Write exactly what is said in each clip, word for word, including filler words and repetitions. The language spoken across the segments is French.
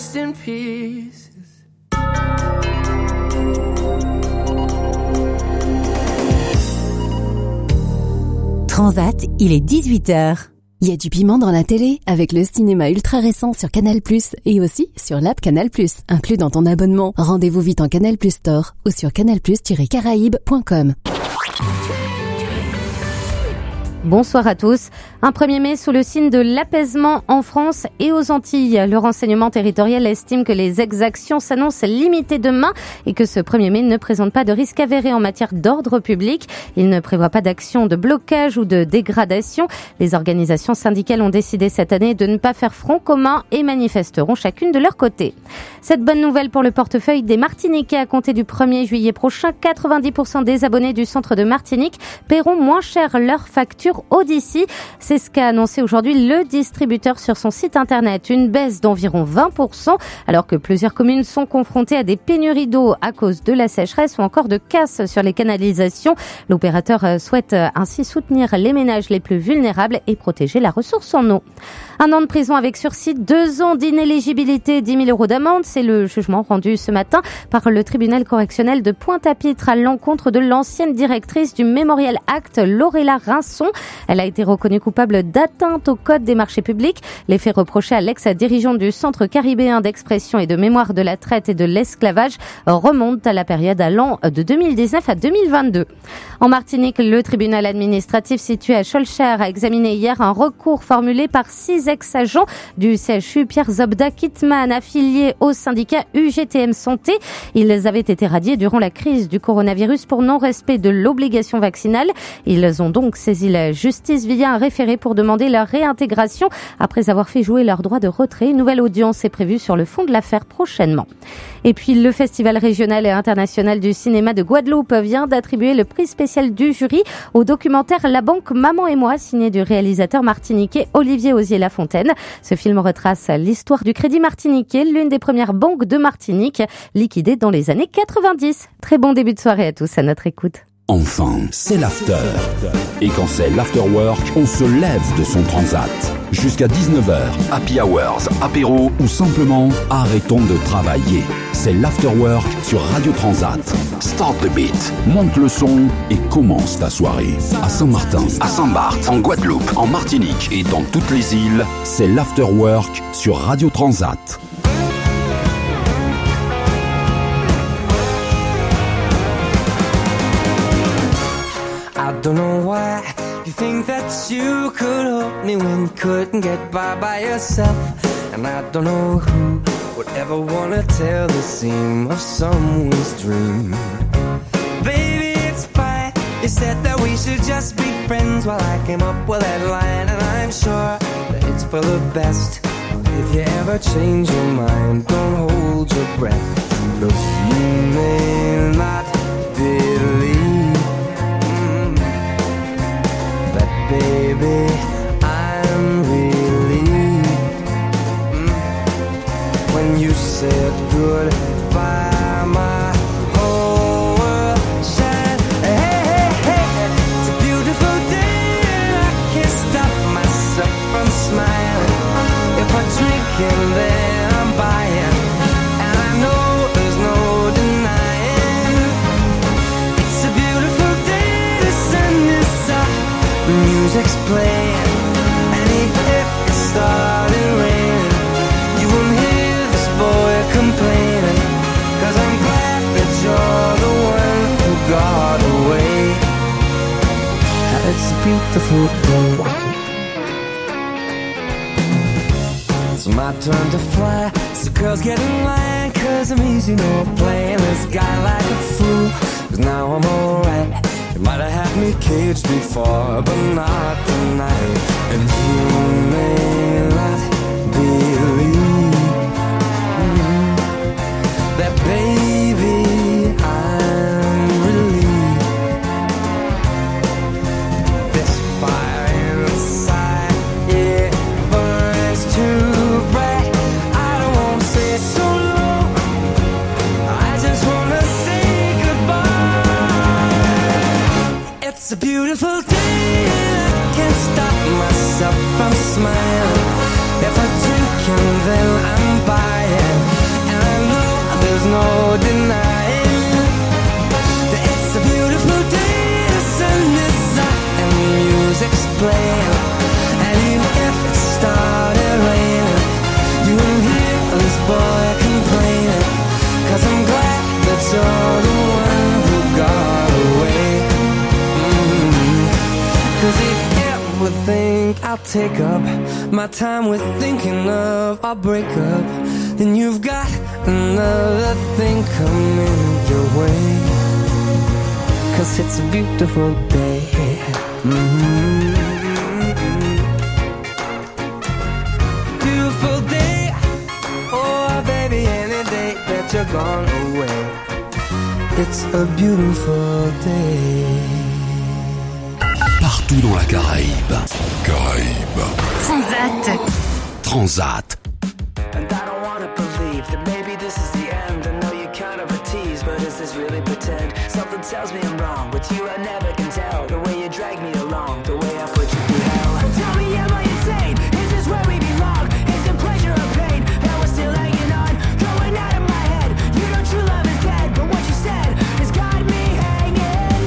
rest in peace. Transat, il est dix-huit heures. Il y a du piment dans la télé avec le cinéma ultra récent sur Canal plus, et aussi sur l'app Canal plus, inclus dans ton abonnement. Rendez-vous vite en Canal plus Store ou sur canal plus tiret caraïbes point com. Bonsoir à tous. Un premier mai sous le signe de l'apaisement en France et aux Antilles. Le renseignement territorial estime que les exactions s'annoncent limitées demain et que ce premier mai ne présente pas de risque avéré en matière d'ordre public. Il ne prévoit pas d'action de blocage ou de dégradation. Les organisations syndicales ont décidé cette année de ne pas faire front commun et manifesteront chacune de leur côté. Cette bonne nouvelle pour le portefeuille des Martiniquais à compter du premier juillet prochain, quatre-vingt-dix pour cent des abonnés du centre de Martinique paieront moins cher leur facture Odyssey. C'est ce qu'a annoncé aujourd'hui le distributeur sur son site internet. Une baisse d'environ vingt pour cent alors que plusieurs communes sont confrontées à des pénuries d'eau à cause de la sécheresse ou encore de casse sur les canalisations. L'opérateur souhaite ainsi soutenir les ménages les plus vulnérables et protéger la ressource en eau. Un an de prison avec sursis, deux ans d'inéligibilité, dix mille euros d'amende. C'est le jugement rendu ce matin par le tribunal correctionnel de Pointe-à-Pitre à l'encontre de l'ancienne directrice du Mémorial Act, Laurella Rinson. Elle a été reconnue coupable d'atteinte au code des marchés publics. Les faits reprochés à l'ex-dirigeante du Centre caribéen d'expression et de mémoire de la traite et de l'esclavage remontent à la période allant de deux mille dix-neuf à deux mille vingt-deux. En Martinique, le tribunal administratif situé à Schœlcher a examiné hier un recours formulé par six ex-agents du C H U Pierre Zobda Kittmann affiliés au syndicat U G T M Santé. Ils avaient été radiés durant la crise du coronavirus pour non-respect de l'obligation vaccinale. Ils ont donc saisi la justice via un référé pour demander leur réintégration après avoir fait jouer leur droit de retrait. Une nouvelle audience est prévue sur le fond de l'affaire prochainement. Et puis le Festival régional et international du cinéma de Guadeloupe vient d'attribuer le prix spécial du jury au documentaire La Banque Maman et moi, signé du réalisateur martiniquais Olivier Osier-Lafontaine. Ce film retrace l'histoire du Crédit Martiniquais, l'une des premières banques de Martinique, liquidée dans les années quatre-vingt-dix. Très bon début de soirée à tous à notre écoute. Enfin, c'est l'after. Et quand c'est l'afterwork, on se lève de son transat. Jusqu'à dix-neuf heures, happy hours, apéro ou simplement arrêtons de travailler. C'est l'afterwork sur Radio Transat. Start the beat, monte le son et commence ta soirée. À Saint-Martin, à Saint-Barth, en Guadeloupe, en Martinique et dans toutes les îles, c'est l'afterwork sur Radio Transat. I don't know why you think that you could help me when you couldn't get by by yourself. And I don't know who would ever wanna tell the seam of someone's dream. Baby, it's fine. You said that we should just be friends while I came up with that line. And I'm sure that it's for the best. If you ever change your mind, don't hold your breath. Look, you may not believe, baby, I'm relieved mm. When you said goodbye, my whole world shined. Hey, hey, hey, it's a beautiful day and I can't stop myself from smiling. If I drink and then I'm buying, and I know there's no denying. It's a beautiful day, the sun is up, the music's playing, and even if it started raining, you won't hear this boy complaining, 'cause I'm glad that you're the one who got away. It's a beautiful day. It's my turn to fly, so girls get in line, 'cause I'm easy, no playing this guy like a fool, 'cause now I'm alright. You might have had me caged before, but not tonight. And you may not believe mm, that, baby, I'm relieved. This fire inside, it burns too bright. I don't want to say so long, I just want to say goodbye. It's a beautiful day and I can't stop myself from smiling. If I drink and then I'm buying. And I know there's no denying that it's a beautiful day. The sun is up and the music's playing. And even if it started raining, you wouldn't hear this boy complaining. Cause I'm glad that you're the one who got away. Mm-hmm. Cause if you ever think I'll take up my time with thinking of our breakup, then you've got another thing coming your way. Cause it's a beautiful day. Mm-hmm. Beautiful day. Oh baby, any day that you're gone away, it's a beautiful day. Partout dans la Caraïbe. Caraïbe. Transat. Transat. And I don't wanna believe that maybe this is the end. I know you're kind of a tease, but is this really pretend? Something tells me I'm wrong. With you I never can tell. The way you drag me along, the way I put you through hell. Tell me, am I insane? Is this where we belong? Is it pleasure or pain that we're still hanging on? Going out of my head. You know true love is dead, but what you said has got me hanging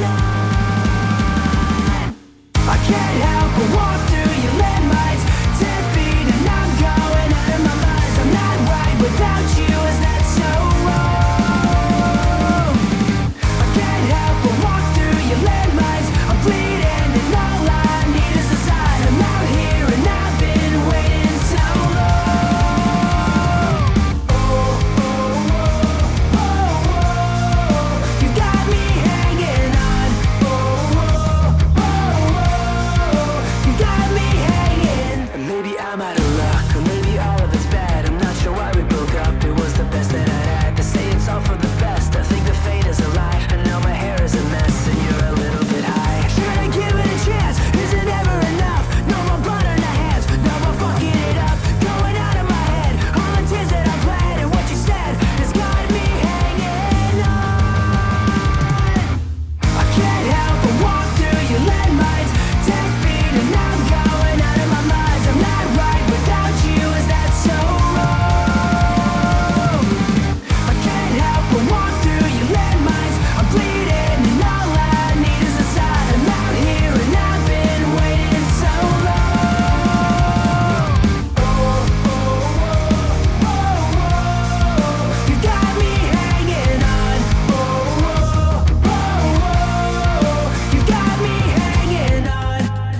on. I can't help but walk through your landmines. Ten feet and I'm going out of my mind. I'm not right without you, is that so wrong? I can't help but walk through your landmines. I'm bleeding and all I need is a sign. I'm out here and I've been waiting so long. Oh, oh, oh, oh, oh. You got me hanging on. Oh, oh, oh, oh. You got me hanging. And maybe I'm out of luck, or maybe all of it's bad. I'm not sure why we broke up. It was the best that I had. They say it's all for the best. I think the fate is a lie. And now my hair is a mess, and you're a little bit high. Should I give it a chance? Is it ever enough? No more blood on our hands. Now I'm fucking it up. Going out of my head. All the tears that I bled and what you said has got me hanging on. I can't help but walk through your landmines. Ten feet and I'm going out of my mind. I'm not right without you, is that so wrong? I can't help but walk through your landmines. I'm bleeding and all I need is a sign. I'm out here and I've been waiting so long. Oh, oh, oh, oh, oh. You got me hanging on. Oh, oh, oh, oh. You got me hanging on.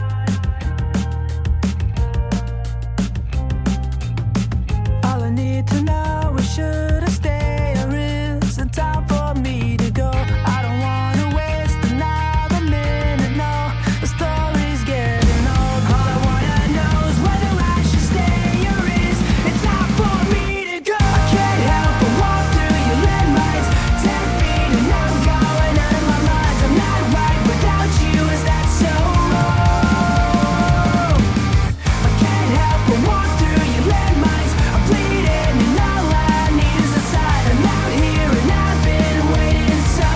All I need to know is should I stay or is it time for me to go? I don't wanna waste another minute, no. The story's getting old. All I wanna know is whether I should stay or is it time for me to go? I can't help but walk through your landmines. Ten feet and I'm going out of my mind. I'm not right without you, is that so wrong? I can't help but walk through your landmines. I'm bleeding and all I need is a sign. I'm out here and I've been waiting so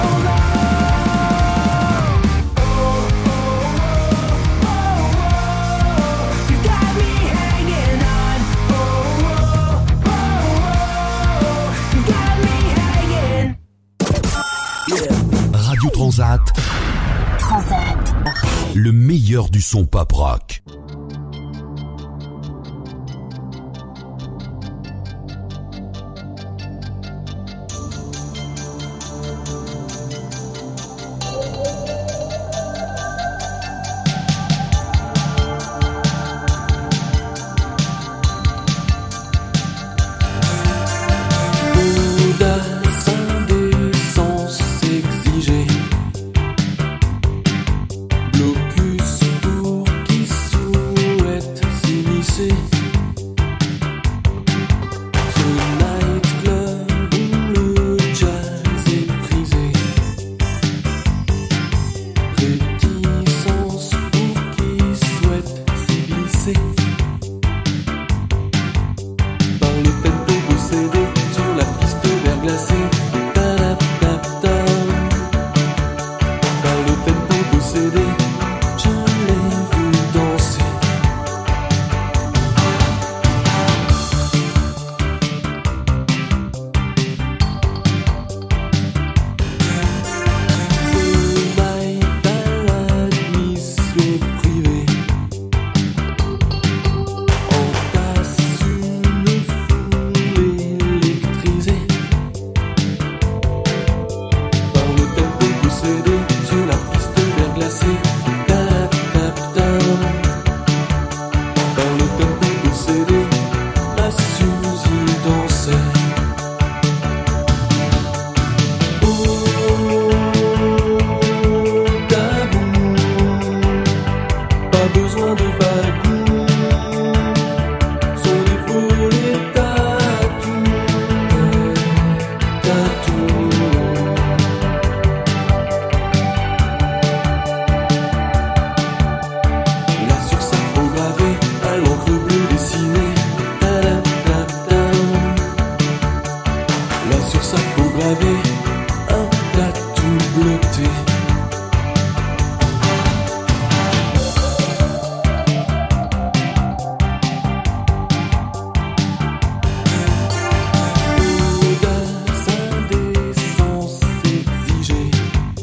long. Oh, oh, oh, oh, oh. You got me hanging on. Oh, oh, oh, oh. You got me hanging. Radio Transat. Transat. Le meilleur du son pop rock. Audace, indécence exigée. Blocus pour qui s'ouvre. glacé. Tap, tap, tap. Dans le tempo possédé, la Suzy dansait. Oh, tabou, pas besoin de bagou. Son épaule est tatou, tatou. Là sur sa peau gravée, à l'encre bleue dessinée. Ta-da, ta-da. Là sur sa peau gravée, un tatou bleuté. Audace, indécence exigée.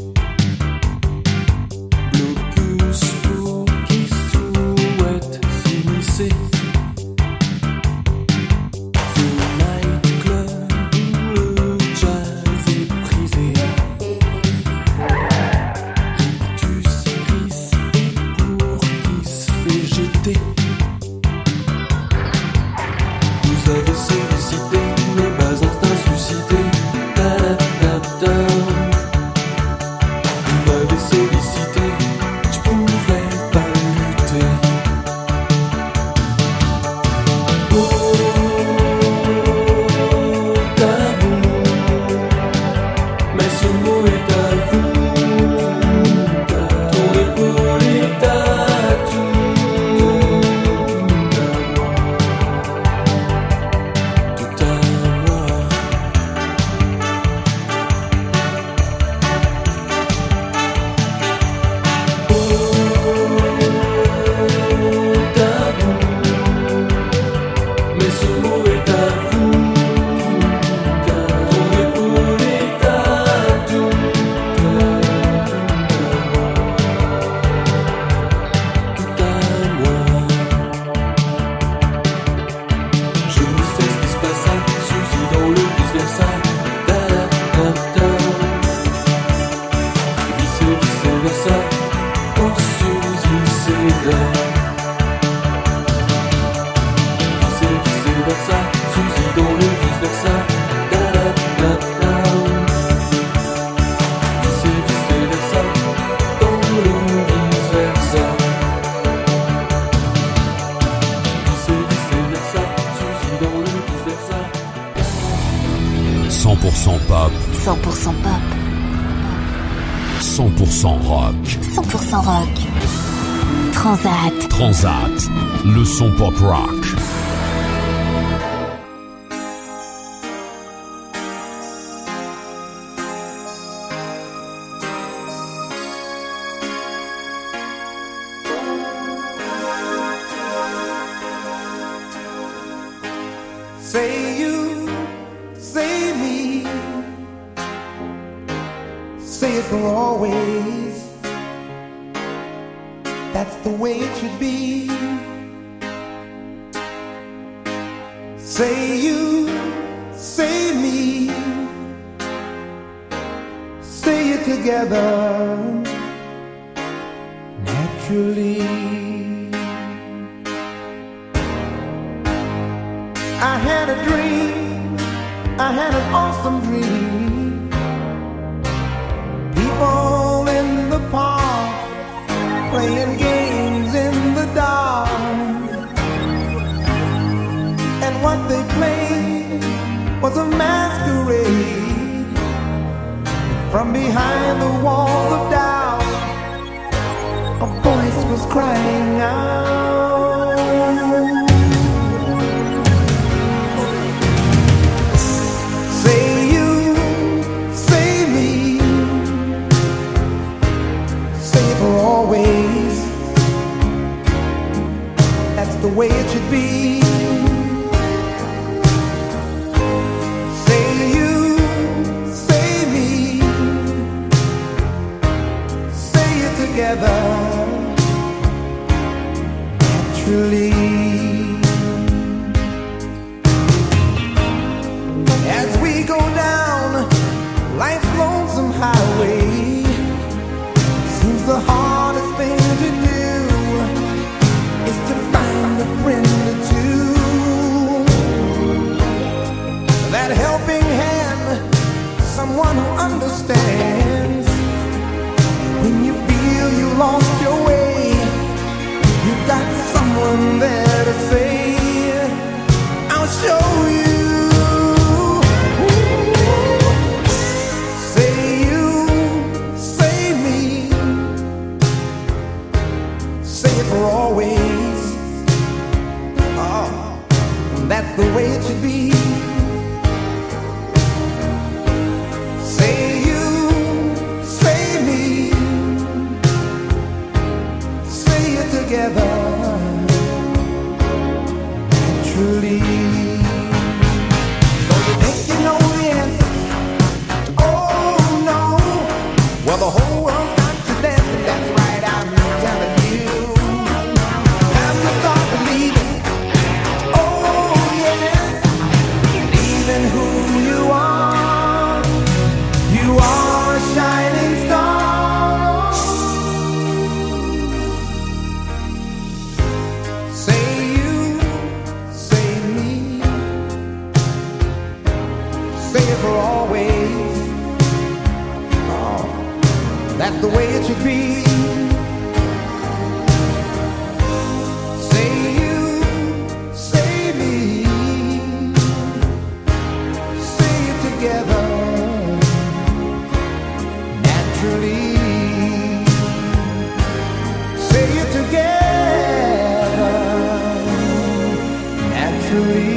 Blocus pour qui souhaite s'immiscer. Ce nightclub où le jazz est prisé. Rictus, Chris et pour qui se fait jeter. Vous avez sollicité mes bas instincts suscités. Ta-da-da-da. Vous m'avez sollicité, je pouvais pas lutter. Oh, tabou, mais ce mot est à vous. Ton épaule est tatou. Tout à moi. Tabou, mais ce mot est à vous. Ton épaule est tatou. Tout à moi. Je ne sais ce qui se passa, Suzy dans le vice-versa. Da-da-da-da. Vice et vice-versa. Oh Suzy cédait. Vice et vice-versa. Suzy dans le vice-versa. Da-da-da-da. Vice et vice-versa. Dans le vice-versa. Vice et vice-versa. Suzy dans le vice-versa. cent pour cent pop, cent pour cent pop, cent pour cent rock. cent pour cent rock. Transat. Transat, le son pop rock. Say you, say me, say it for always. That's the way it should be. Say you, say me, say it together naturally. I had a dream, I had an awesome dream. People in the park playing games in the dark. And what they played was a masquerade. From behind the walls of doubt, a voice was crying out. Say you, say me, say it for always. That's the way it should be. Say you, say me, say it together naturally. As we go down life's lonesome highway, seems the heart for always. Oh, that's the way it should be. Say you, say me, say it together, naturally. So you think you know the answer? Oh no, well the whole world's got to dance, and that's right, I'm telling you. Time to start believing. Oh yes, believing who you are. You are a shining star. Say you, say me, say it for always. Oh, that's the way it should be. Say you, say me, say it together, naturally. Say it together, naturally.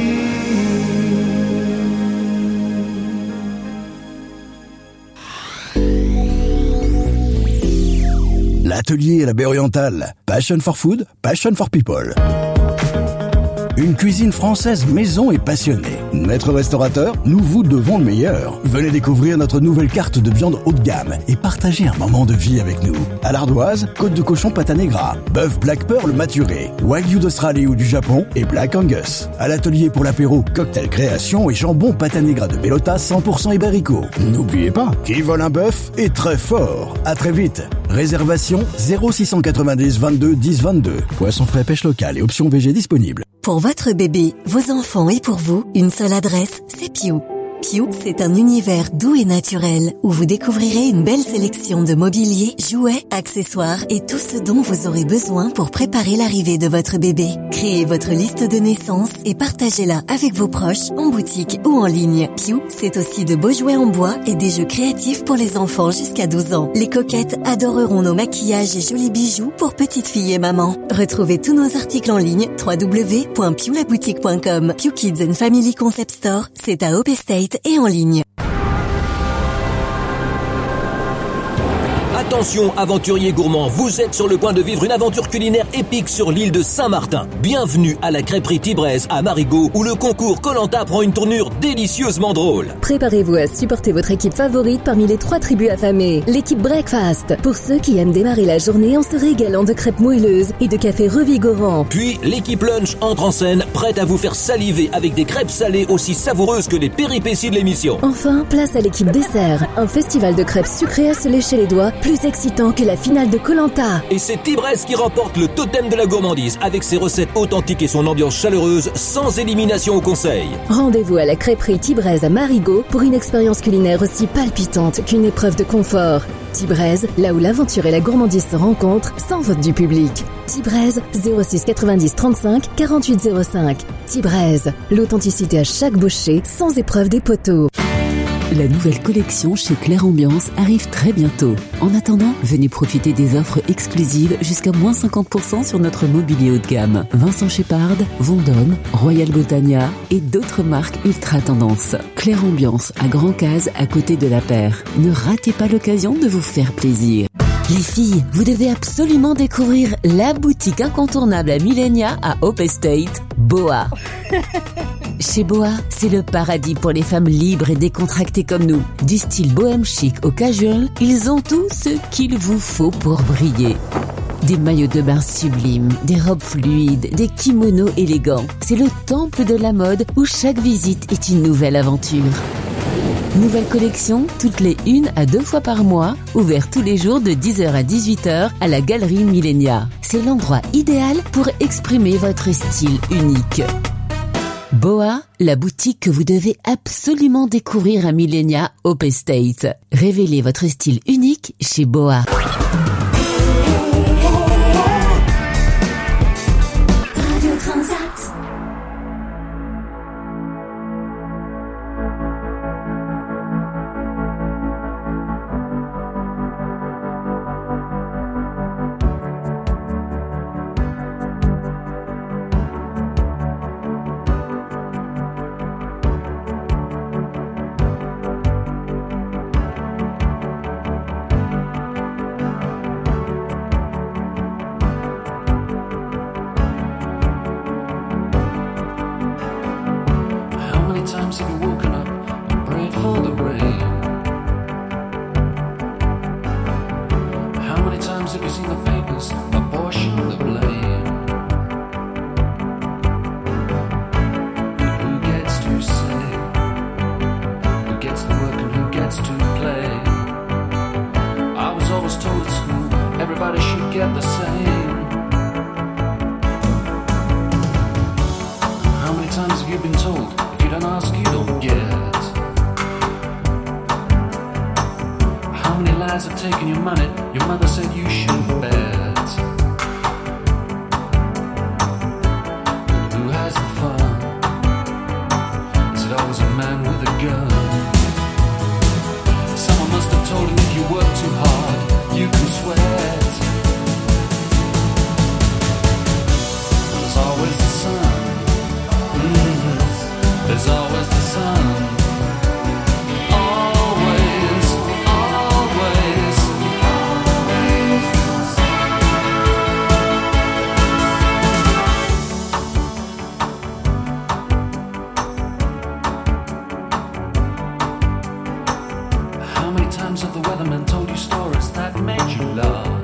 L'atelier à la baie orientale. Passion for food, passion for people. Une cuisine française maison et passionnée. Maître restaurateur, nous vous devons le meilleur. Venez découvrir notre nouvelle carte de viande haut de gamme et partagez un moment de vie avec nous. À l'ardoise, côte de cochon pata negra, bœuf Black Pearl maturé, wagyu d'Australie ou du Japon et Black Angus. À l'atelier pour l'apéro, cocktail création et jambon pata negra de Bellota cent pour cent ibérico. N'oubliez pas, qui vole un bœuf est très fort. À très vite. Réservation zéro six cent quatre-vingt-dix vingt-deux dix vingt-deux. Poisson frais, pêche locale et options V G disponibles. Pour votre bébé, vos enfants et pour vous, une seule adresse, c'est Piou. Piou, c'est un univers doux et naturel où vous découvrirez une belle sélection de mobilier, jouets, accessoires et tout ce dont vous aurez besoin pour préparer l'arrivée de votre bébé. Créez votre liste de naissance et partagez-la avec vos proches en boutique ou en ligne. Piou, c'est aussi de beaux jouets en bois et des jeux créatifs pour les enfants jusqu'à douze ans. Les coquettes adoreront nos maquillages et jolis bijoux pour petites filles et mamans. Retrouvez tous nos articles en ligne w w w point piou la boutique point com. Piou Kids and Family Concept Store, c'est à Hope Estate et en ligne. Attention, aventuriers gourmands, vous êtes sur le point de vivre une aventure culinaire épique sur l'île de Saint-Martin. Bienvenue à la crêperie Tibrez à Marigot, où le concours Koh-Lanta prend une tournure délicieusement drôle. Préparez-vous à supporter votre équipe favorite parmi les trois tribus affamées. L'équipe Breakfast, pour ceux qui aiment démarrer la journée en se régalant de crêpes moelleuses et de café revigorant. Puis, l'équipe Lunch entre en scène, prête à vous faire saliver avec des crêpes salées aussi savoureuses que les péripéties de l'émission. Enfin, place à l'équipe Dessert, un festival de crêpes sucrées à se lécher les doigts, plus excitant que la finale de Koh-Lanta. Et c'est Tibrez qui remporte le totem de la gourmandise avec ses recettes authentiques et son ambiance chaleureuse, sans élimination au conseil. Rendez-vous à la crêperie Tibrez à Marigot pour une expérience culinaire aussi palpitante qu'une épreuve de confort. Tibrez, là où l'aventure et la gourmandise se rencontrent, sans vote du public. Tibrez, zéro six quatre-vingt-dix trente-cinq quarante-huit zéro cinq. Tibrez, l'authenticité à chaque bouchée, sans épreuve des poteaux. La nouvelle collection chez Claire Ambiance arrive très bientôt. En attendant, venez profiter des offres exclusives jusqu'à moins cinquante pour cent sur notre mobilier haut de gamme. Vincent Shepard, Vendôme, Royal Botania et d'autres marques ultra tendance. Claire Ambiance à Grand Case à côté de la Paire. Ne ratez pas l'occasion de vous faire plaisir. Les filles, vous devez absolument découvrir la boutique incontournable à Millenia à Hope Estate, Boa. Chez Boa, c'est le paradis pour les femmes libres et décontractées comme nous. Du style bohème chic au casual, ils ont tout ce qu'il vous faut pour briller. Des maillots de bain sublimes, des robes fluides, des kimonos élégants. C'est le temple de la mode où chaque visite est une nouvelle aventure. Nouvelle collection, toutes les une à deux fois par mois, ouvert tous les jours de dix heures à dix-huit heures à la Galerie Millenia. C'est l'endroit idéal pour exprimer votre style unique. Boa, la boutique que vous devez absolument découvrir à Millenia Hope Estate. Révélez votre style unique chez Boa. Radio Transat. workers apportion the blame. Who gets to say? Who gets the work and who gets to play? I was always told at school everybody should get the same. How many times have you been told if you don't ask you don't get? How many lies have taken your money? Your mother said you shouldn't bet. But who has the fun? Is it always a man with a gun? Someone must have told him if you work too hard, you can sweat. There's always the sun. Mm-hmm. There's always the sun. Have the weathermen told you stories that made you laugh?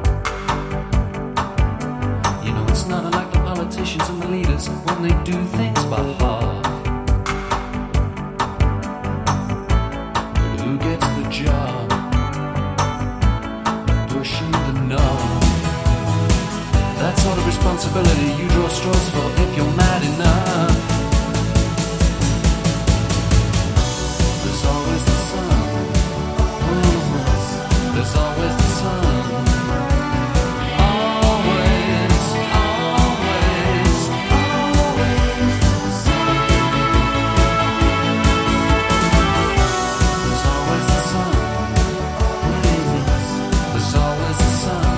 You know it's not unlike the politicians and the leaders when they do things by half. But who gets the job? Pushing the knob. That sort of responsibility you draw straws for if you're mad enough. There's always the sun. There's always the sun. Always, always, always the sun. There's always the sun. There's always the sun.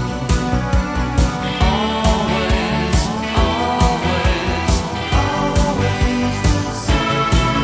Always, always, always the sun.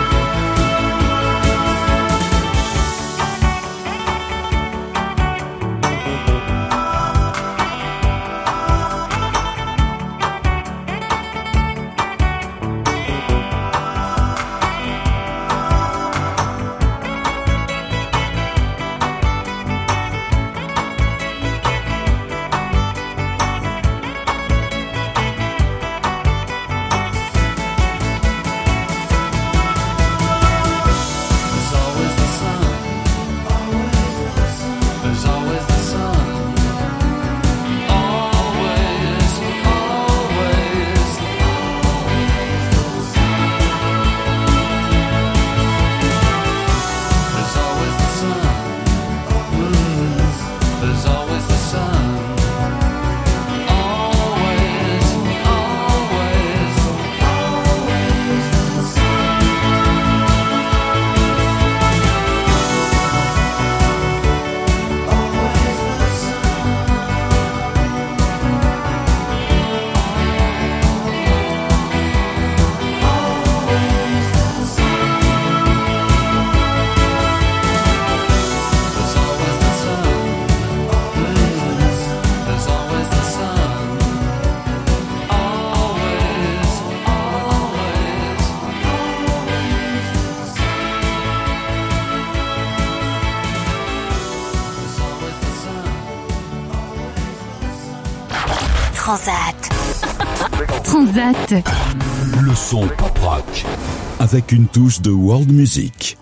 Transat. Transat. Le son pop rock avec une touche de world music.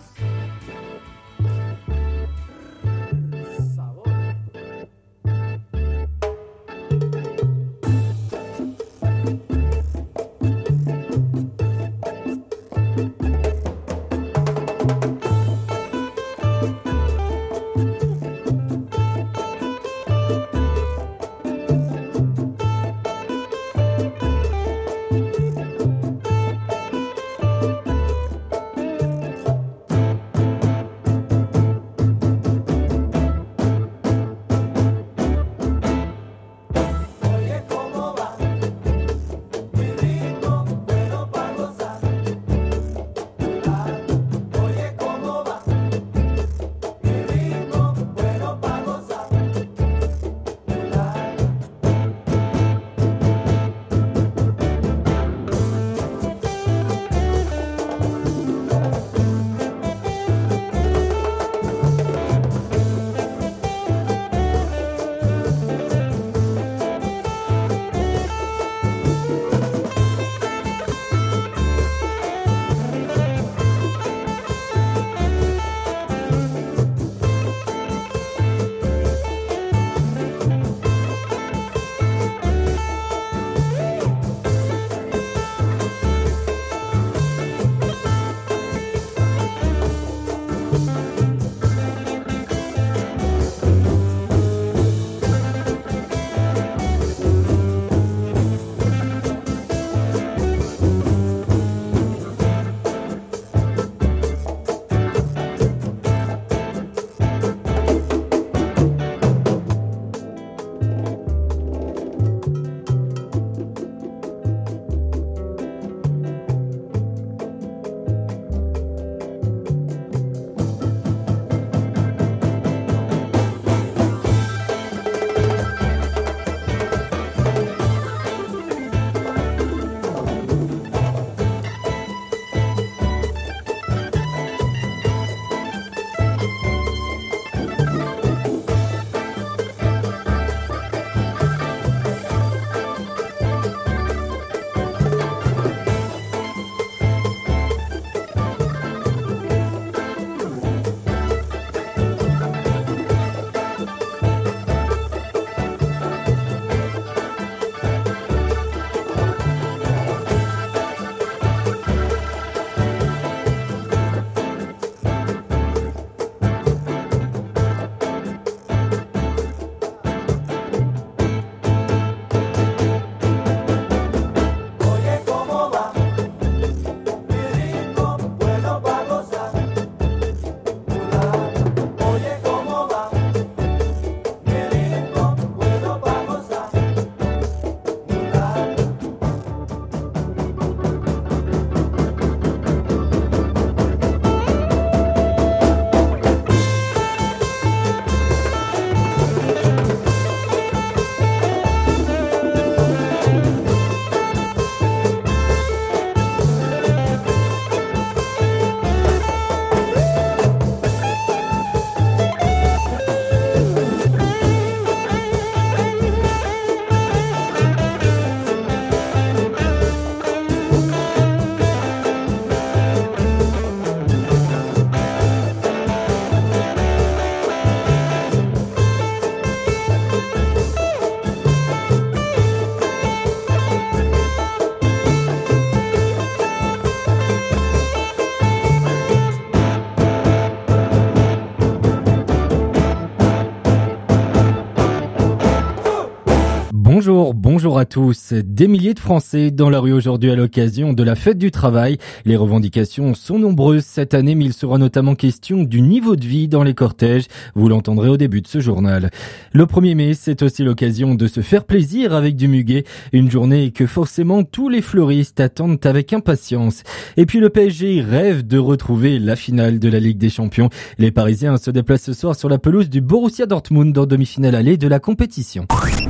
Bonjour, bonjour à tous. Des milliers de Français dans la rue aujourd'hui à l'occasion de la fête du travail. Les revendications sont nombreuses cette année, mais il sera notamment question du niveau de vie dans les cortèges. Vous l'entendrez au début de ce journal. Le premier mai, c'est aussi l'occasion de se faire plaisir avec du muguet. Une journée que forcément tous les fleuristes attendent avec impatience. Et puis le P S G rêve de retrouver la finale de la Ligue des Champions. Les Parisiens se déplacent ce soir sur la pelouse du Borussia Dortmund en demi-finale allée de la compétition.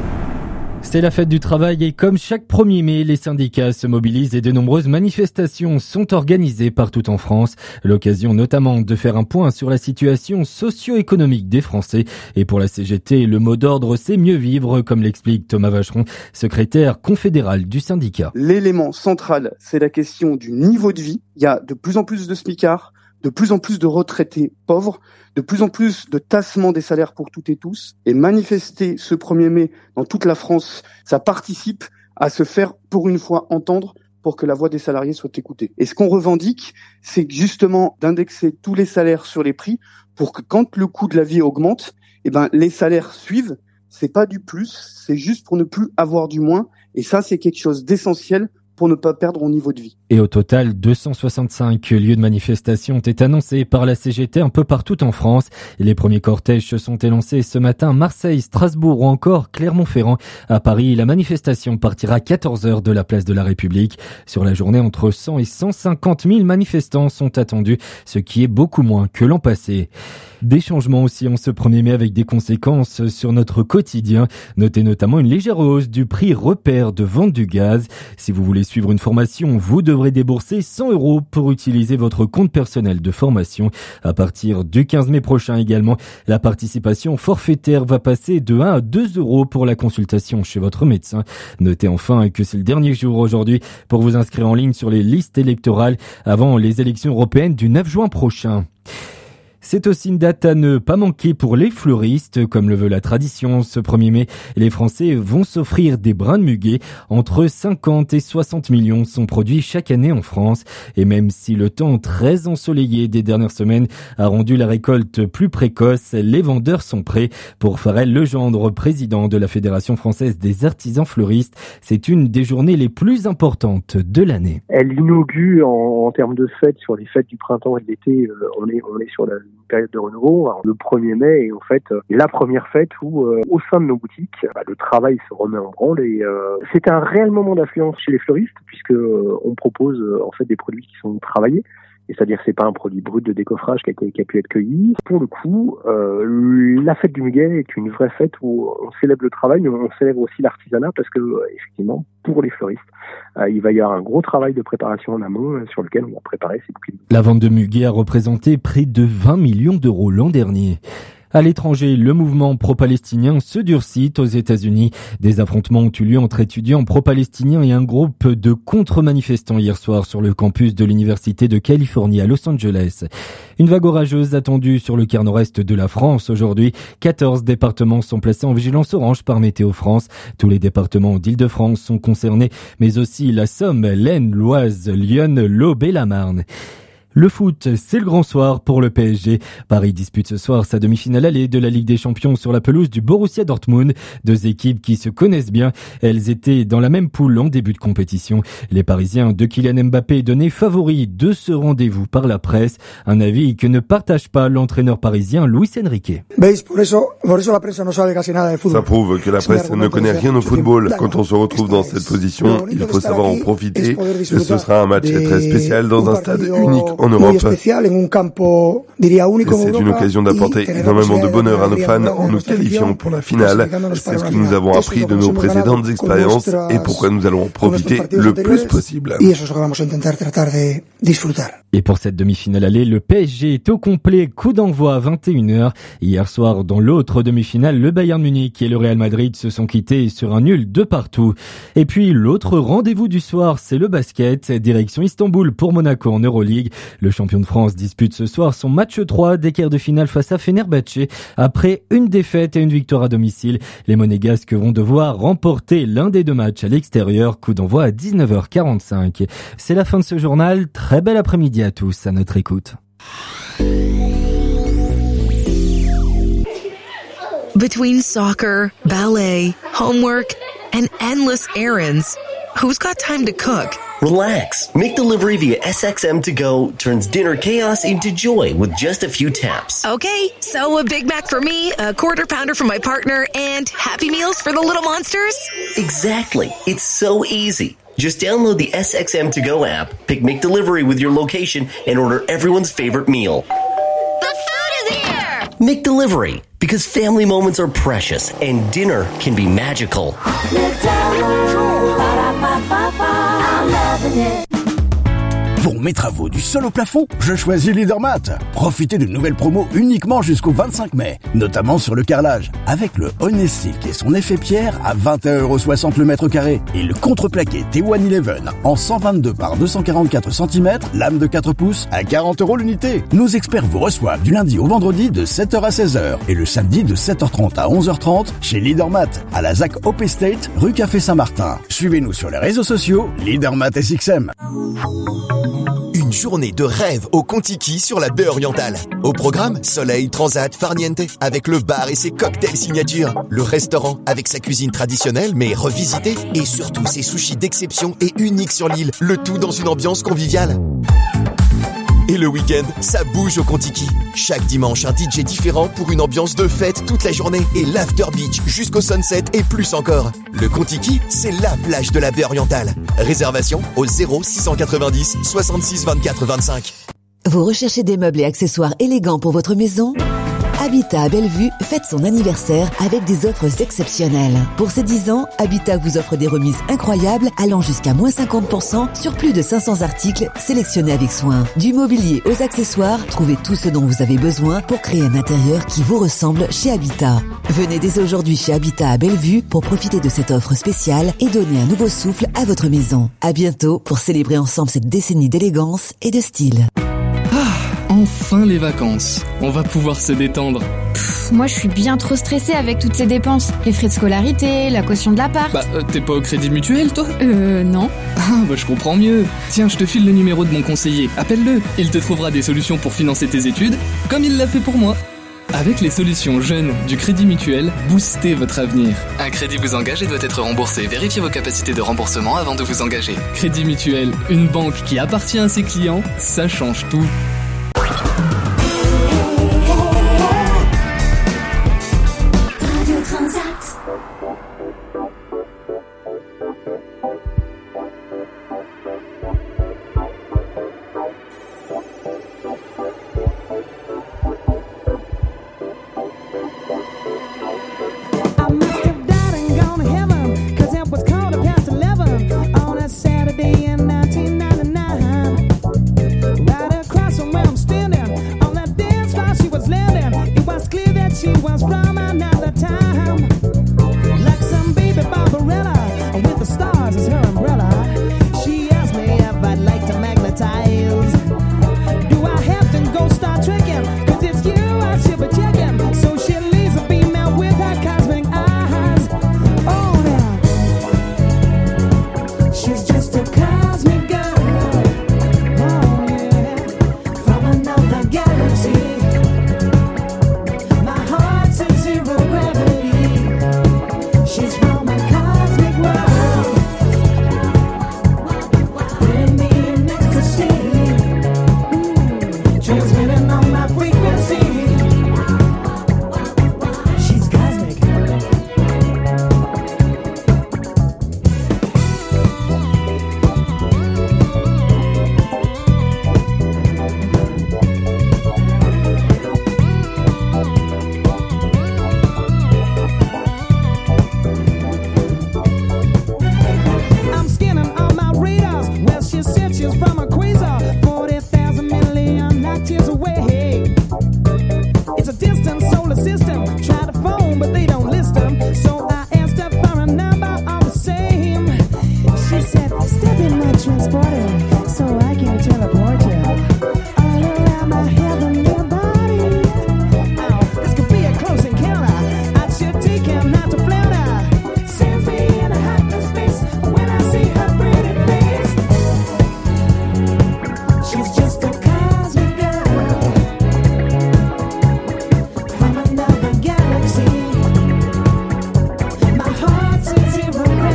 C'est la fête du travail et comme chaque premier mai, les syndicats se mobilisent et de nombreuses manifestations sont organisées partout en France. L'occasion notamment de faire un point sur la situation socio-économique des Français. Et pour la C G T, le mot d'ordre c'est mieux vivre, comme l'explique Thomas Vacheron, secrétaire confédéral du syndicat. L'élément central, c'est la question du niveau de vie. Il y a de plus en plus de smicards, de plus en plus de retraités pauvres, de plus en plus de tassement des salaires pour toutes et tous. Et manifester ce premier mai dans toute la France, ça participe à se faire pour une fois entendre pour que la voix des salariés soit écoutée. Et ce qu'on revendique, c'est justement d'indexer tous les salaires sur les prix pour que quand le coût de la vie augmente, eh ben, les salaires suivent. C'est pas du plus, c'est juste pour ne plus avoir du moins. Et ça, c'est quelque chose d'essentiel pour ne pas perdre au niveau de vie. Et au total, deux cent soixante-cinq lieux de manifestation ont été annoncés par la C G T un peu partout en France. Et les premiers cortèges se sont élancés ce matin à Marseille, Strasbourg ou encore Clermont-Ferrand. À Paris, la manifestation partira à quatorze heures de la place de la République. Sur la journée, entre cent et cent cinquante mille manifestants sont attendus, ce qui est beaucoup moins que l'an passé. Des changements aussi en ce premier mai avec des conséquences sur notre quotidien. Notez notamment une légère hausse du prix repère de vente du gaz. Si vous voulez suivre une formation, vous devrez débourser cent euros pour utiliser votre compte personnel de formation. À partir du quinze mai prochain également, la participation forfaitaire va passer de un à deux euros pour la consultation chez votre médecin. Notez enfin que c'est le dernier jour aujourd'hui pour vous inscrire en ligne sur les listes électorales avant les élections européennes du neuf juin prochain. C'est aussi une date à ne pas manquer pour les fleuristes, comme le veut la tradition. Ce premier mai, les Français vont s'offrir des brins de muguet. Entre cinquante et soixante millions sont produits chaque année en France. Et même si le temps très ensoleillé des dernières semaines a rendu la récolte plus précoce, les vendeurs sont prêts. Pour Farel Legendre, président de la Fédération française des artisans fleuristes, c'est une des journées les plus importantes de l'année. Elle inaugure en, en termes de fêtes, sur les fêtes du printemps et de l'été, euh, on est, on est sur la une période de renouveau. Alors, le premier mai est en fait la première fête où, euh, au sein de nos boutiques, bah, le travail se remet en branle et euh, c'est un réel moment d'affluence chez les fleuristes puisque euh, on propose euh, en fait des produits qui sont travaillés. Et c'est-à-dire que c'est pas un produit brut de décoffrage qui a, qui a pu être cueilli. Pour le coup, euh, la fête du muguet est une vraie fête où on célèbre le travail, mais on célèbre aussi l'artisanat parce que, effectivement, pour les fleuristes, euh, il va y avoir un gros travail de préparation en amont euh, sur lequel on va préparer ces bouquets. La vente de muguet a représenté près de vingt millions d'euros l'an dernier. À l'étranger, le mouvement pro-palestinien se durcit aux États-Unis. Des affrontements ont eu lieu entre étudiants pro-palestiniens et un groupe de contre-manifestants hier soir sur le campus de l'Université de Californie à Los Angeles. Une vague orageuse attendue sur le quart nord-est de la France aujourd'hui. quatorze départements sont placés en vigilance orange par Météo France. Tous les départements d'Île-de-France sont concernés, mais aussi la Somme, l'Aisne, l'Oise, Lyon, l'Aube et la Marne. Le foot, c'est le grand soir pour le P S G. Paris dispute ce soir sa demi-finale allée de la Ligue des Champions sur la pelouse du Borussia Dortmund. Deux équipes qui se connaissent bien. Elles étaient dans la même poule en début de compétition. Les Parisiens de Kylian Mbappé donnaient favoris de ce rendez-vous par la presse. Un avis que ne partage pas l'entraîneur parisien Luis Enrique. Ça prouve que la presse ne connaît rien au football. Quand on se retrouve dans cette position, il faut savoir en profiter. Et ce sera un match très spécial dans un stade unique en Europe. C'est une occasion d'apporter énormément de bonheur à nos fans en nous qualifiant pour la finale. C'est ce que nous avons appris de nos précédentes expériences et pourquoi nous allons en profiter le plus possible. Et pour cette demi-finale allée, le P S G est au complet. Coup d'envoi à vingt et une heures. Hier soir, dans l'autre demi-finale, le Bayern Munich et le Real Madrid se sont quittés sur un nul de partout. Et puis, l'autre rendez-vous du soir, c'est le basket. Direction Istanbul pour Monaco en Euroleague. Le champion de France dispute ce soir son match trois des quarts de finale face à Fenerbahçe. Après une défaite et une victoire à domicile, les Monégasques vont devoir remporter l'un des deux matchs à l'extérieur. Coup d'envoi à dix-neuf heures quarante-cinq. C'est la fin de ce journal. Très bel après-midi à tous à notre écoute. Between soccer, ballet, homework, and endless errands. Who's got time to cook? Relax. McDelivery via S X M to go turns dinner chaos into joy with just a few taps. Okay, so a Big Mac for me, a quarter pounder for my partner, and Happy Meals for the little monsters? Exactly. It's so easy. Just download the S X M to go app, pick McDelivery with your location, and order everyone's favorite meal. The food is here! McDelivery, because family moments are precious and dinner can be magical. Pour mes travaux du sol au plafond, je choisis Leadermat. Profitez de nouvelles promos uniquement jusqu'au vingt-cinq mai, notamment sur le carrelage, avec le Honestick et son effet pierre à vingt et un euros soixante le mètre carré et le contreplaqué T cent onze en cent vingt-deux par deux cent quarante-quatre centimètres, lame de quatre pouces à quarante euros l'unité. Nos experts vous reçoivent du lundi au vendredi de sept heures à seize heures et le samedi de sept heures trente à onze heures trente chez Leadermat à la Z A C Hope Estate, rue Café Saint-Martin. Suivez-nous sur les réseaux sociaux Leadermat S X M. Une journée de rêve au Contiki sur la baie orientale. Au programme, soleil, transat, farniente, avec le bar et ses cocktails signature. Le restaurant avec sa cuisine traditionnelle mais revisitée. Et surtout ses sushis d'exception et uniques sur l'île. Le tout dans une ambiance conviviale. Et le week-end, ça bouge au Contiki. Chaque dimanche, un D J différent pour une ambiance de fête toute la journée. Et l'after beach jusqu'au sunset et plus encore. Le Contiki, c'est la plage de la baie orientale. Réservation au zéro six cent quatre-vingt-dix soixante-six vingt-quatre vingt-cinq. Vous recherchez des meubles et accessoires élégants pour votre maison ? Habitat à Bellevue fête son anniversaire avec des offres exceptionnelles. Pour ses dix ans, Habitat vous offre des remises incroyables allant jusqu'à moins cinquante pour cent sur plus de cinq cents articles sélectionnés avec soin. Du mobilier aux accessoires, trouvez tout ce dont vous avez besoin pour créer un intérieur qui vous ressemble chez Habitat. Venez dès aujourd'hui chez Habitat à Bellevue pour profiter de cette offre spéciale et donner un nouveau souffle à votre maison. À bientôt pour célébrer ensemble cette décennie d'élégance et de style. Enfin les vacances. On va pouvoir se détendre. Pff, moi je suis bien trop stressée avec toutes ces dépenses. Les frais de scolarité, la caution de l'appart. Bah euh, t'es pas au Crédit Mutuel toi ? Euh non. Ah bah je comprends mieux. Tiens, je te file le numéro de mon conseiller. Appelle-le. Il te trouvera des solutions pour financer tes études, comme il l'a fait pour moi. Avec les solutions jeunes du Crédit Mutuel, boostez votre avenir. Un crédit vous engage et doit être remboursé. Vérifiez vos capacités de remboursement avant de vous engager. Crédit Mutuel, une banque qui appartient à ses clients, ça change tout. Zero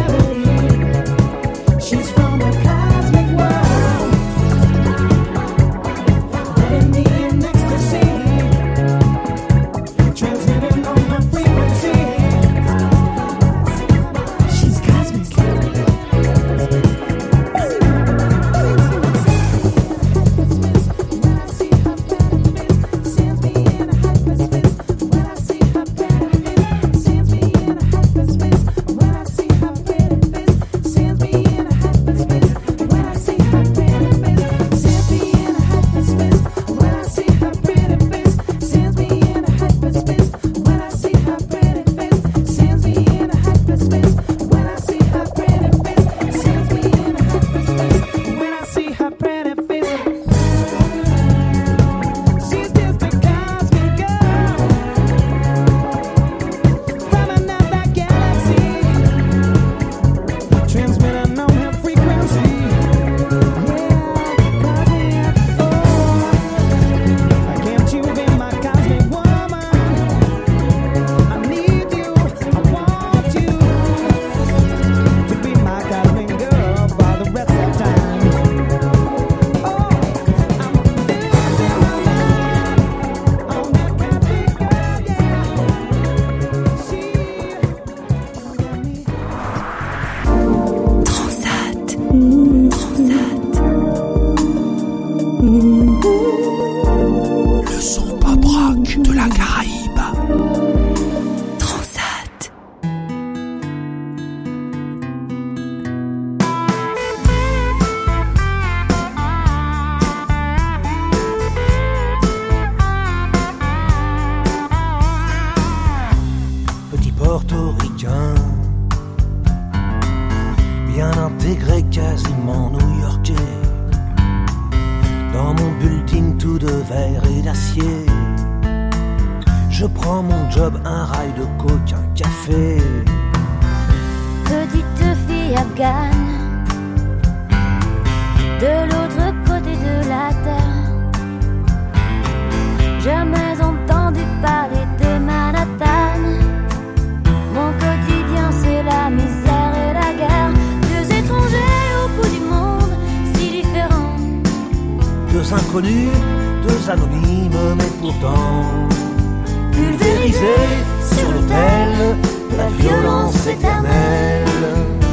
bien intégré, quasiment new-yorkais. Dans mon bulletin tout de verre et d'acier, je prends mon job, un rail de coke, un café. Petite fille afghane, de l'autre côté de la terre. Jamais entendu parler de Manhattan. Mon quotidien c'est la misère et la guerre. Deux étrangers au bout du monde, si différents. Deux inconnus, deux anonymes, mais pourtant pulvérisés sur l'autel de la violence éternelle.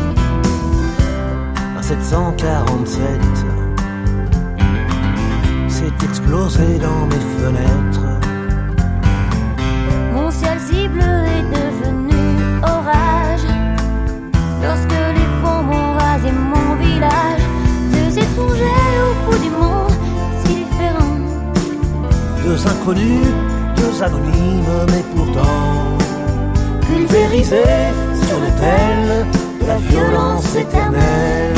Un sept cent quarante-sept s'est explosé dans mes fenêtres. Mon ciel si bleu est devenu orage lorsque les ponts m'ont rasé mon village. Deux étrangers au bout du monde, si différents. Deux inconnus, deux anonymes, mais pourtant pulvérisés sur l'autel de la violence éternelle.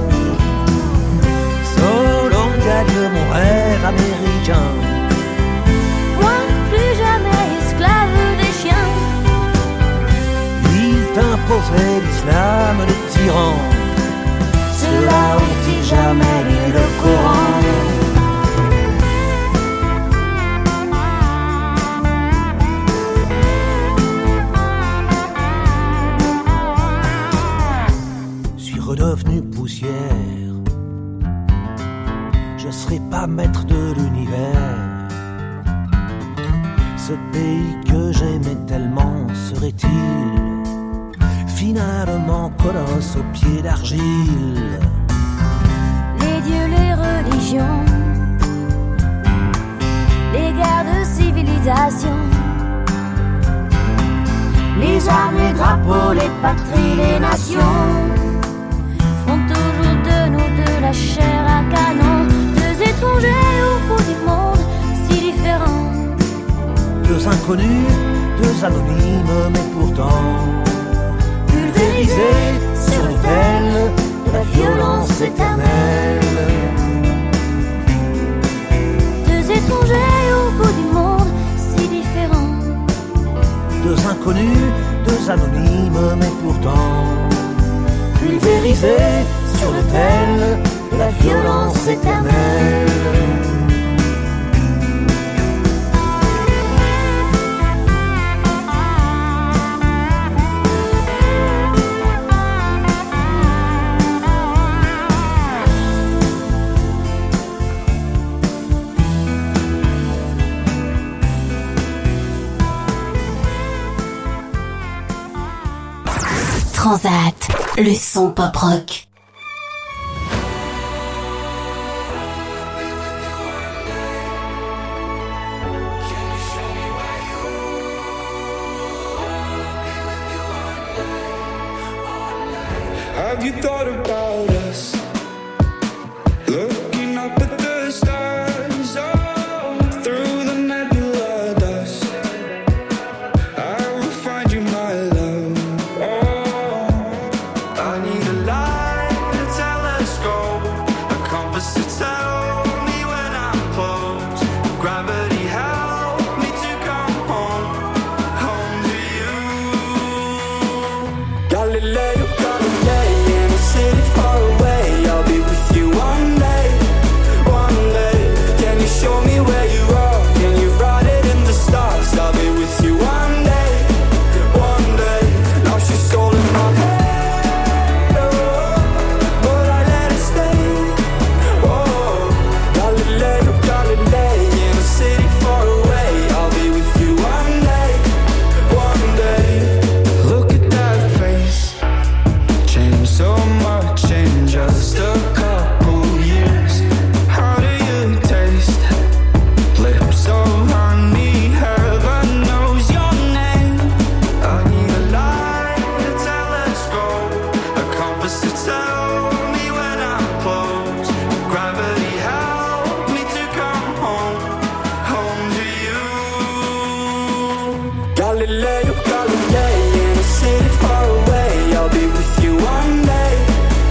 So long gagne mon rêve américain. Moi plus jamais esclave des chiens. Il t'imposait l'islam des tyrans. Ceux-là ont-ils jamais lu le Coran? Redevenu poussière, je serai pas maître de l'univers. Ce pays que j'aimais tellement serait-il finalement colosse aux pieds d'argile? Les dieux, les religions, les guerres de civilisation, les armes, les drapeaux, les patries, les nations font toujours de nous de la chair à canon. Deux étrangers au bout du monde, si différents. Deux inconnus, deux anonymes, mais pourtant pulvérisés sur l'autel de la violence éternelle. Deux étrangers au bout du monde, si différents. Deux inconnus, deux anonymes, mais pourtant pulvérisés sur l'autel de la violence éternelle. Transat, le son pop rock. Have you thought about us? Looking up at the stars, oh, through the nebula dust. I will find you, my love. Oh, I need a light, a telescope, a compass to tell me when I'm close. Gravity help me to come home, home to you. Galileo, Galilei, in a city far away. I'll be with you one day, one day. Can you show me where you are? Can you write it in the stars? I'll be with you one day, one day. Now she's all in my head, oh, but I let it stay. Oh, Galileo, Galilei, in a city far away. I'll be with you one day, one day. Look at that face, changed so much in just a couple years. How do you taste? Lips of honey, heaven knows your name. I need a light, a telescope, a compass to tell me when I'm close. Gravity help me to come home, home to you. Galileo, Galilei, in a city far away. I'll be with you one day,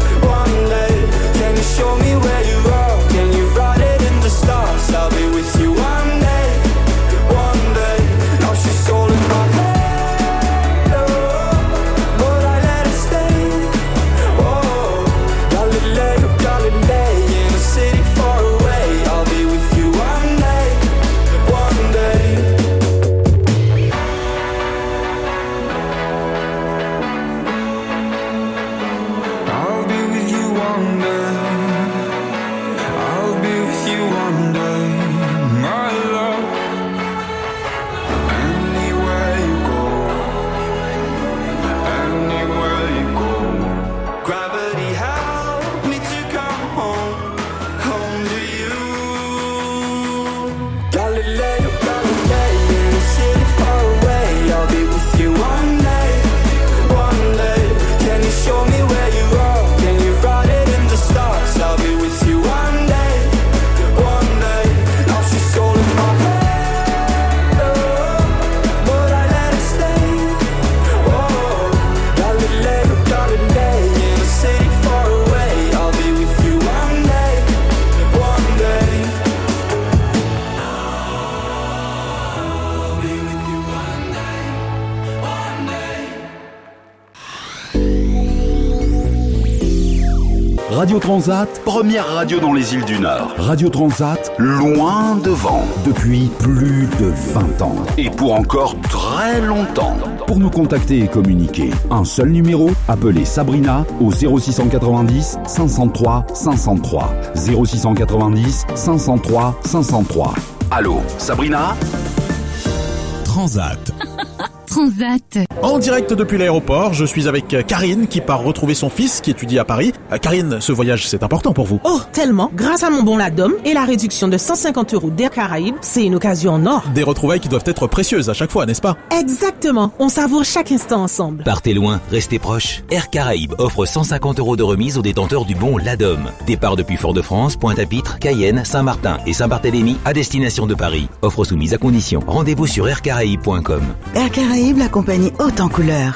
Radio Transat, première radio dans les îles du Nord. Radio Transat, loin devant, depuis plus de vingt ans. Et pour encore très longtemps. Pour nous contacter et communiquer, un seul numéro, appelez Sabrina au zéro six cent quatre-vingt-dix cinq cent trois cinq cent trois. zéro six cent quatre-vingt-dix cinq cent trois cinq cent trois. Allô, Sabrina ? Transat. Transat. En direct depuis l'aéroport, je suis avec Karine qui part retrouver son fils qui étudie à Paris. Euh, Karine, ce voyage c'est important pour vous. Oh, tellement. Grâce à mon bon Ladom et la réduction de cent cinquante euros d'Air Caraïbes, c'est une occasion en or. Des retrouvailles qui doivent être précieuses à chaque fois, n'est-ce pas ? Exactement. On savoure chaque instant ensemble. Partez loin, restez proches. Air Caraïbes offre cent cinquante euros de remise aux détenteurs du bon Ladom. Départ depuis Fort-de-France, Pointe-à-Pitre, Cayenne, Saint-Martin et Saint-Barthélemy à destination de Paris. Offre soumise à condition. Rendez-vous sur air caraïbes point com. Air Caraïbes, la compagnie haute en couleur.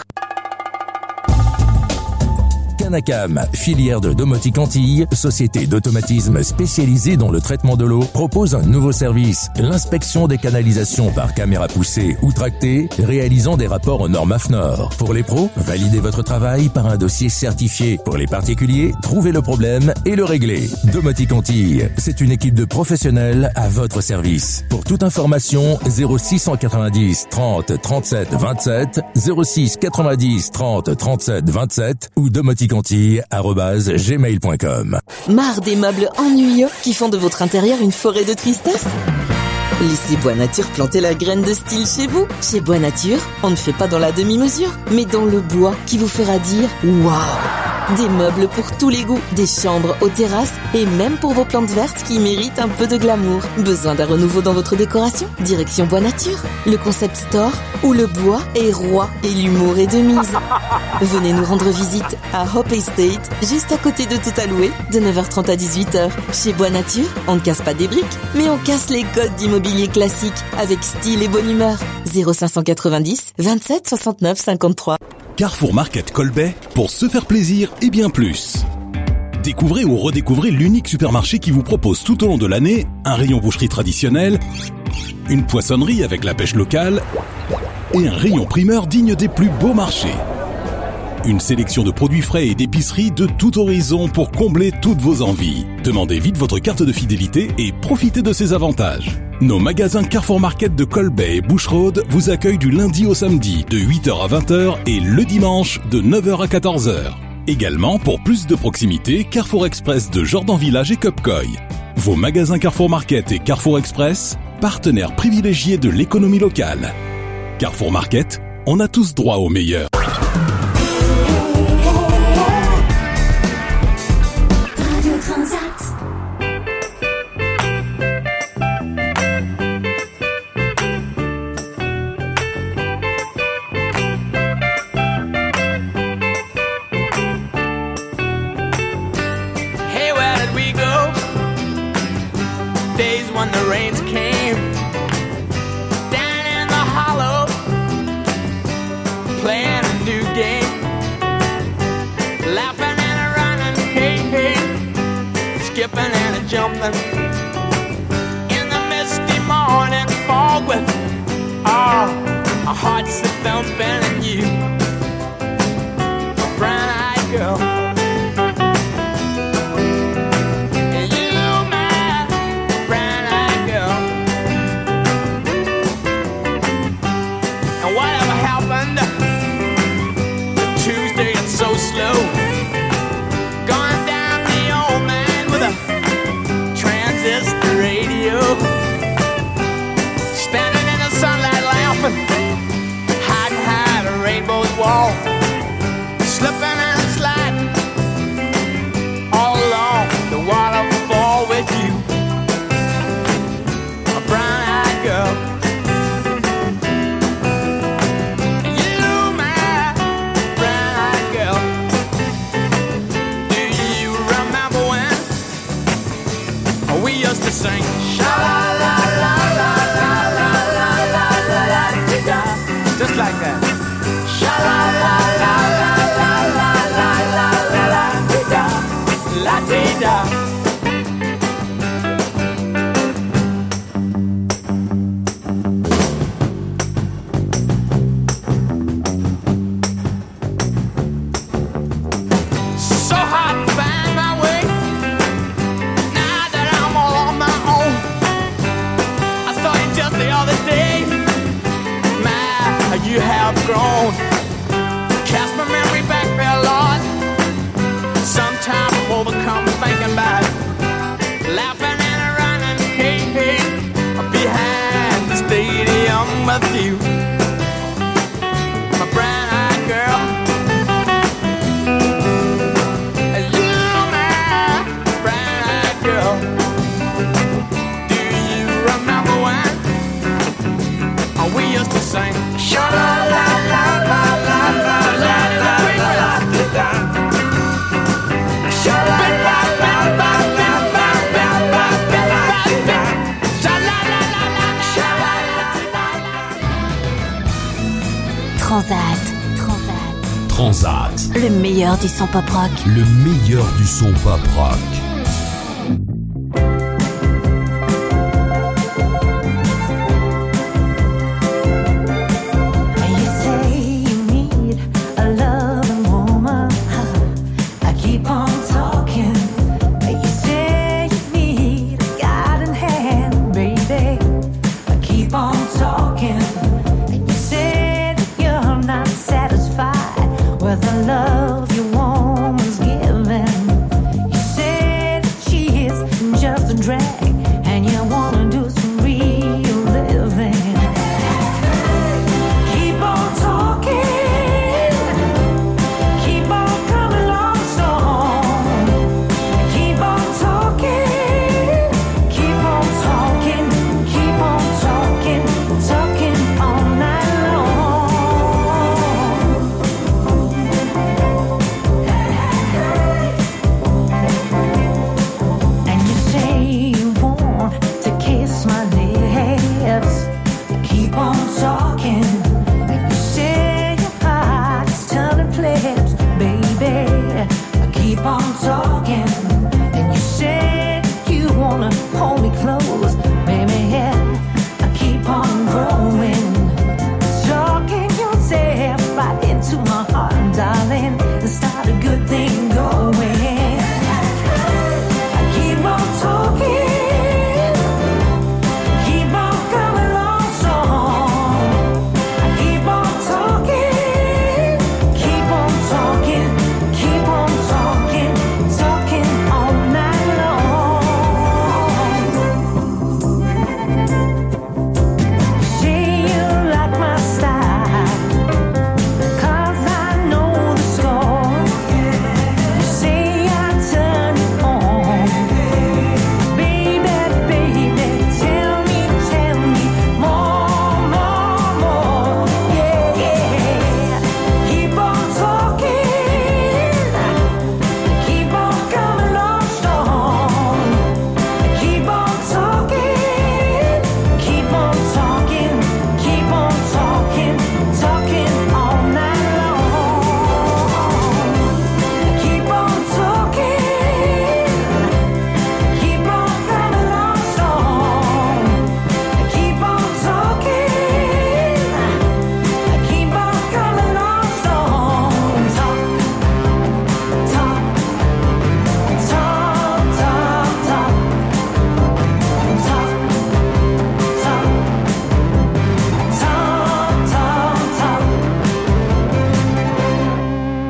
Canacam, filière de Domotique Antilles, société d'automatisme spécialisée dans le traitement de l'eau, propose un nouveau service, l'inspection des canalisations par caméra poussée ou tractée, réalisant des rapports aux normes A F N O R. Pour les pros, validez votre travail par un dossier certifié. Pour les particuliers, trouvez le problème et le réglez. Domotique Antilles, c'est une équipe de professionnels à votre service. Pour toute information, zéro six cent quatre-vingt-dix trente trente-sept vingt-sept, zéro six quatre-vingt-dix trente trente-sept vingt-sept ou domotique arobase gmail point com. Marre des meubles ennuyeux qui font de votre intérieur une forêt de tristesse ? Laissez Bois Nature planter la graine de style chez vous. Chez Bois Nature, on ne fait pas dans la demi-mesure, mais dans le bois qui vous fera dire « Waouh !» Des meubles pour tous les goûts, des chambres aux terrasses et même pour vos plantes vertes qui méritent un peu de glamour. Besoin d'un renouveau dans votre décoration ? Direction Bois Nature, le concept store où le bois est roi et l'humour est de mise. Venez nous rendre visite à Hope Estate, juste à côté de Tout à louer, de neuf heures trente à dix-huit heures. Chez Bois Nature, on ne casse pas des briques, mais on casse les codes d'immobilier classique avec style et bonne humeur. zéro cinq cent quatre-vingt-dix vingt-sept soixante-neuf cinquante-trois. Carrefour Market Colbet, pour se faire plaisir et bien plus. Découvrez ou redécouvrez l'unique supermarché qui vous propose tout au long de l'année un rayon boucherie traditionnel, une poissonnerie avec la pêche locale et un rayon primeur digne des plus beaux marchés. Une sélection de produits frais et d'épiceries de tout horizon pour combler toutes vos envies. Demandez vite votre carte de fidélité et profitez de ses avantages. Nos magasins Carrefour Market de Colbet et Boucherode vous accueillent du lundi au samedi de huit heures à vingt heures et le dimanche de neuf heures à quatorze heures. Également, pour plus de proximité, Carrefour Express de Jordan Village et Cupcoy. Vos magasins Carrefour Market et Carrefour Express, partenaires privilégiés de l'économie locale. Carrefour Market, on a tous droit au meilleur. The rains came down in the hollow, playing a new game, laughing and a running, hey, hey, skipping and a jumping in the misty morning fog with all our hearts a thumping and you, a brown-eyed girl. So slow, going down the old man with a transistor radio, standing in the sunlight laughing, hiding behind a rainbow's wall, slipping and sliding all along the waterfall with you, a brown-eyed girl. To sing sha la la la la la la la la la la da, just like that. Sha la la la la la la la la la da, la da da. So hard to find my way. love you, my brown-eyed girl. You, my brown-eyed girl. Do you remember when we used to sing? Sha-la-la-la-la-la-la-la-la-la-la-la. Transat. Transat. Transat. Le meilleur du son pop rock. Le meilleur du son pop rock.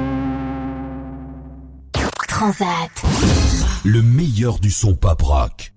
Transat. Le meilleur du son pop rock.